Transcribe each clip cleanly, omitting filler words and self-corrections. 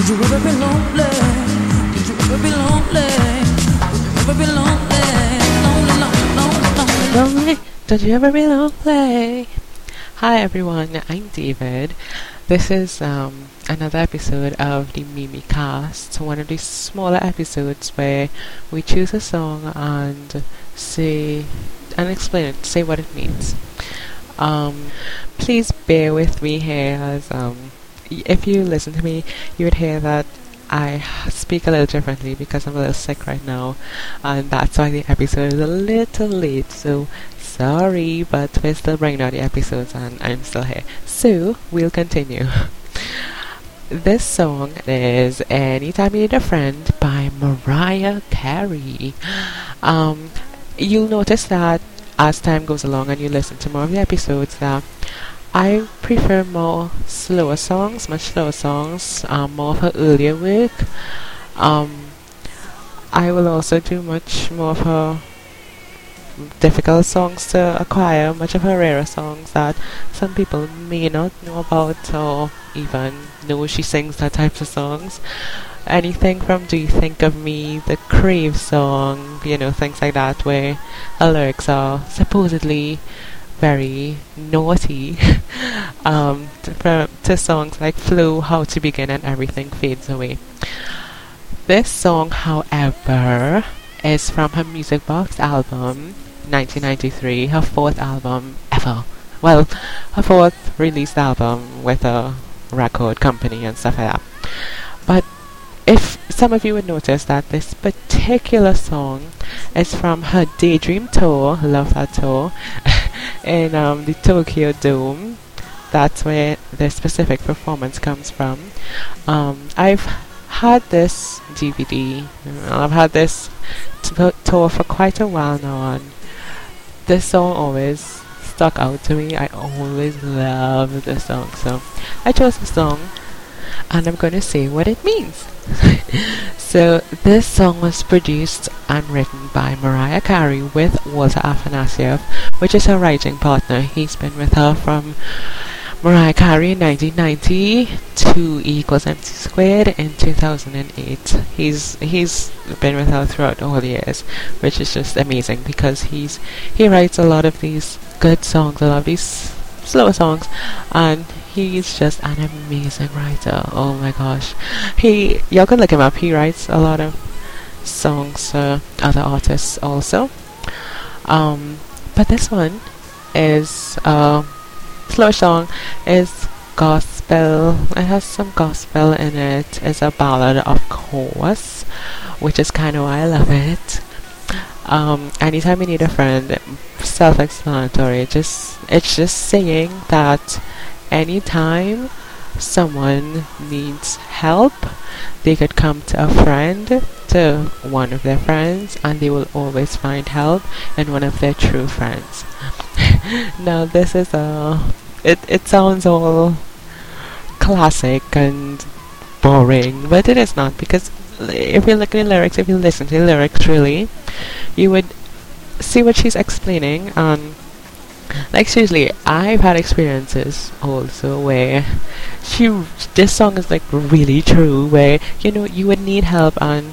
you ever be lonely? Did you ever be lonely? Did you ever be lonely? Lonely, lonely, lonely, lonely. Lonely, don't you ever be lonely? Hi everyone, I'm David. This is another episode of the Mimi Cast, one of these smaller episodes where we choose a song and say and explain it, say what it means. Please bear with me here, as if you listen to me, you would hear that I speak a little differently because I'm a little sick right now, and that's why the episode is a little late. So sorry, but we're still bringing out the episodes, and I'm still here. So we'll continue. This song is "Anytime You Need a Friend" by Mariah Carey. You'll notice that as time goes along and you listen to more of the episodes, that I prefer more slower songs, much slower songs, more of her earlier work. I will also do much more of her difficult songs to acquire, much of her rarer songs that some people may not know about or even know she sings that types of songs. Anything from "Do You Think of Me," the Crave song, things like that, where her lyrics are supposedly very naughty, to songs like "Flow," "How to Begin," and "Everything Fades Away." This song, however, is from her Music Box album, 1993, her fourth album ever. Well, her fourth released album with a record company and stuff like that. But if some of you would notice that this particular song is from her Daydream tour, love that tour, in the Tokyo Dome. That's where the specific performance comes from. I've had this DVD, I've had this tour for quite a while now, and this song always stuck out to me. I always loved this song, so I chose the song, and I'm going to say what it means. So this song was produced and written by Mariah Carey with Walter Afanasieff, which is her writing partner. He's been with her from Mariah Carey in 1990 to E = MC Squared in 2008. He's been with her throughout all the years, which is just amazing because he writes a lot of these good songs, a lot of these slower songs, and he's just an amazing writer. Oh my gosh, y'all can look him up. He writes a lot of songs for other artists also. But this one is slow song, is gospel. It has some gospel in it. It's a ballad, of course, which is kind of why I love it. Anytime You Need a Friend, self-explanatory. It's just saying that anytime someone needs help, they could come to a friend, to one of their friends, and they will always find help in one of their true friends. Now this is it sounds all classic and boring, but it is not, because if you look at the lyrics, if you listen to the lyrics really, you would see what she's explaining. Like seriously, I've had experiences also where this song is like really true, where you would need help, and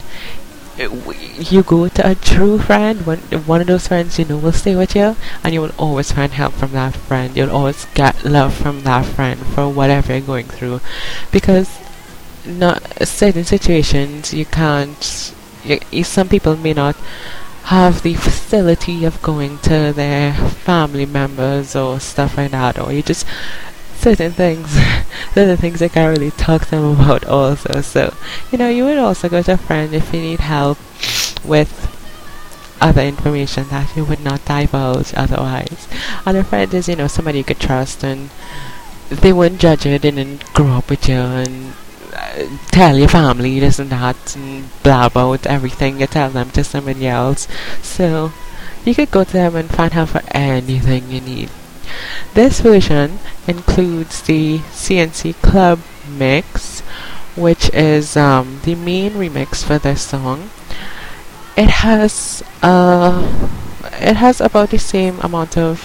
you go to a true friend, one of those friends will stay with you, and you will always find help from that friend. You'll always get love from that friend for whatever you're going through, because not certain situations you can't. Some people may not have the facility of going to their family members or stuff like that, or you just certain things I can't really talk to them about also. So you would also go to a friend if you need help with other information that you would not divulge otherwise. And a friend is somebody you could trust, and they wouldn't judge you. They didn't grow up with you and tell your family this and that and blah about everything you tell them to somebody else. So you could go to them and find help for anything you need. This version includes the CNC Club mix, which is the main remix for this song. It has about the same amount of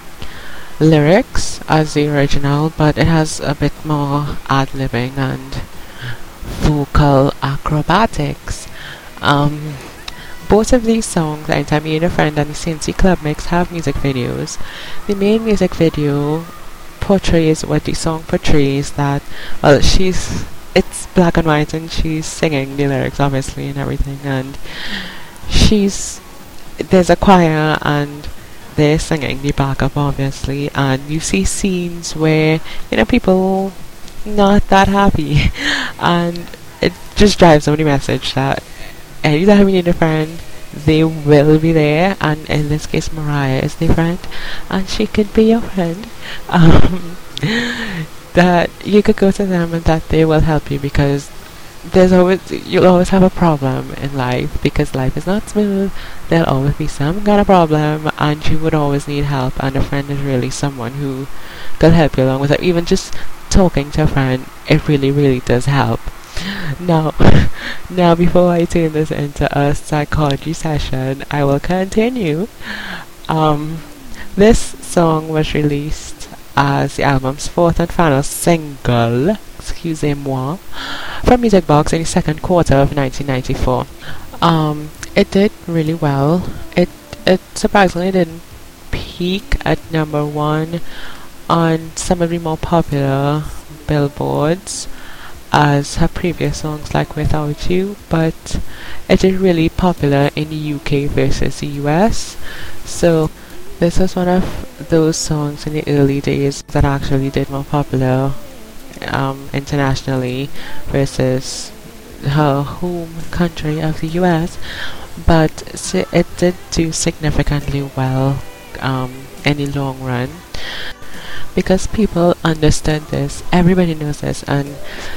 lyrics as the original, but it has a bit more ad-libbing and vocal acrobatics. Um, Both of these songs, Anytime You Need a Friend and the CNC Club Mix, have music videos. The main music video portrays what the song portrays, that, well, it's black and white and she's singing the lyrics obviously and everything, and there's a choir and they're singing the backup obviously, and you see scenes where, people not that happy and it just drives home the message that anytime you need a friend, they will be there, and in this case Mariah is the friend and she could be your friend. That you could go to them and that they will help you, because you'll always have a problem in life, because life is not smooth. There'll always be some kind of problem and you would always need help, and a friend is really someone who can help you along with it. Even just talking to a friend, it really, really does help. Now, before I turn this into a psychology session, I will continue. This song was released as the album's fourth and final single, excusez-moi, from Music Box in the second quarter of 1994. It did really well. It surprisingly didn't peak at number one on some of the more popular billboards as her previous songs like Without You, but it is really popular in the UK versus the US. So this was one of those songs in the early days that actually did more popular internationally versus her home country of the US, but it did do significantly well in the long run, because people understood this, everybody knows this, and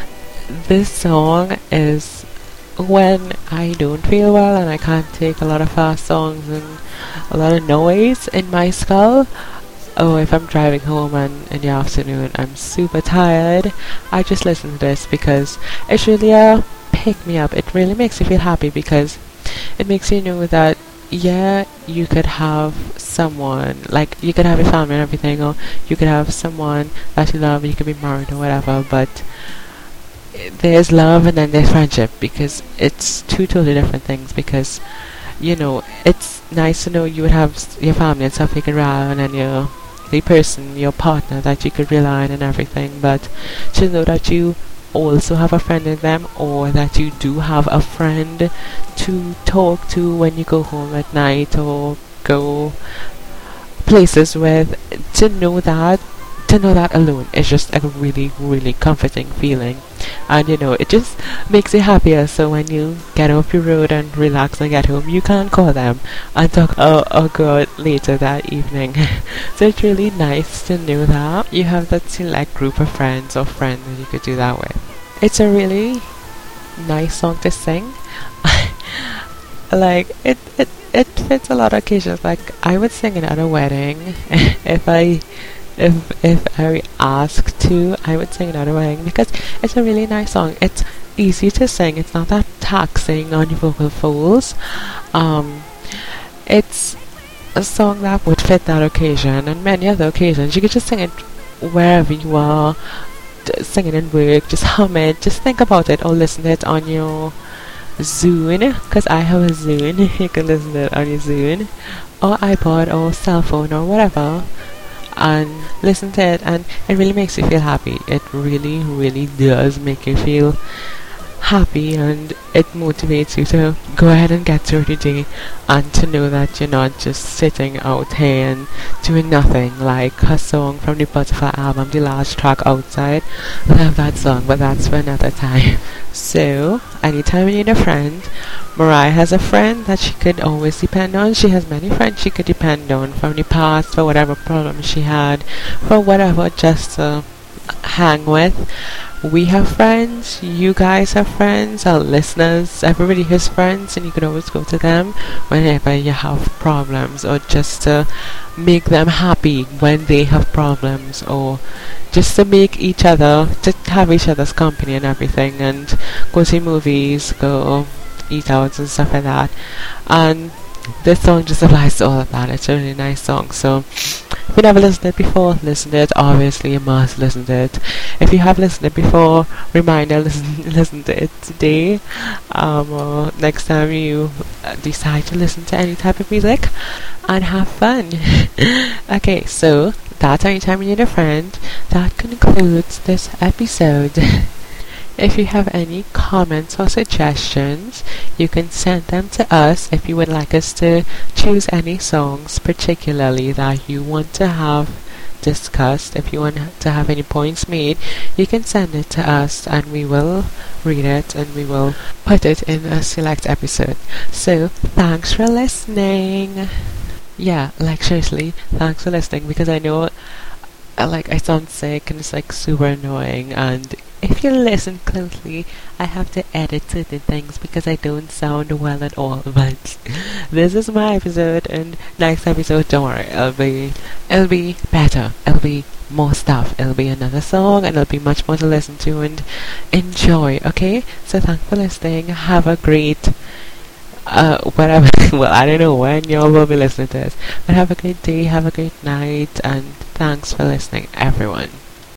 this song is when I don't feel well and I can't take a lot of fast songs and a lot of noise in my skull. Oh, if I'm driving home and in the afternoon I'm super tired, I just listen to this, because it's really a pick me up. It really makes you feel happy, because it makes you know that, yeah, you could have someone, like you could have your family and everything, or you could have someone that you love, you could be married or whatever, but there's love and then there's friendship, because it's two totally different things. Because it's nice to know you would have your family and stuff you can rely on, and the person, your partner that you could rely on and everything, but to know that you also have a friend in them, or that you do have a friend to talk to when you go home at night or go places with, to know that alone is just a really, really comforting feeling, and it just makes you happier. So when you get off your road and relax and get home, you can call them and talk oh god later that evening. So it's really nice to know that you have that select group of friends or friends that you could do that with. It's a really nice song to sing. Like it fits a lot of occasions. Like I would sing it at a wedding if I asked to. I would sing it at a wedding, because it's a really nice song. It's easy to sing. It's not that taxing on your vocal folds. It's a song that would fit that occasion and many other occasions. You could just sing it wherever you are. Sing it in work. Just hum it. Just think about it, or listen to it on your Zune, because I have a Zune. You can listen to it on your Zune or iPod or cell phone or whatever, and listen to it, and it really makes you feel happy. It really, really does make you feel happy, and it motivates you to go ahead and get through the day, and to know that you're not just sitting out here and doing nothing. Like her song from the Butterfly album, the last track, Outside. I love that song, but that's for another time. So anytime you need a friend, Mariah has a friend that she could always depend on. She has many friends she could depend on from the past, for whatever problems she had, for whatever, just to hang with. We have friends, you guys have friends, our listeners, everybody has friends, and you can always go to them whenever you have problems, or just to make them happy when they have problems, or just to make each other, to have each other's company and everything, and go see movies, go eat out and stuff like that. And this song just applies to all of that. It's a really nice song. So If you never listened to it before, listen to it. Obviously, you must listen to it. If you have listened to it before, reminder, listen to it today. Next time you decide to listen to any type of music, and have fun. Okay, so that's Anytime You Need a Friend. That concludes this episode. If you have any comments or suggestions, you can send them to us. If you would like us to choose any songs particularly that you want to have discussed, if you want to have any points made, you can send it to us and we will read it and we will put it in a select episode. So thanks for listening. Yeah, like seriously, thanks for listening, because I know I sound sick and it's like super annoying, and if you listen closely, I have to edit certain things because I don't sound well at all. But this is my episode, and next episode, don't worry, it'll be better. It'll be more stuff. It'll be another song, and it'll be much more to listen to and enjoy. Okay, so thanks for listening. Have a great whatever. Well, I don't know when y'all will be listening to this, but have a great day, have a great night, and thanks for listening, everyone.